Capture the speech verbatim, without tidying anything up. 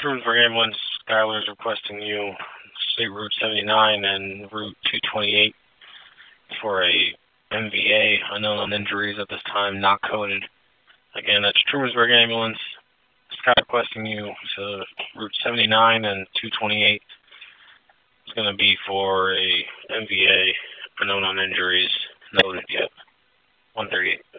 Trumansburg Ambulance. Skylar is requesting you State Route seventy-nine and Route two twenty-eight for a M V A, unknown injuries at this time, not coded. Again, that's Trumansburg Ambulance. Sky requesting you to Route seventy-nine and two twenty-eight. It's going to be for a M V A, unknown on injuries, not loaded yet. one thirty-eight.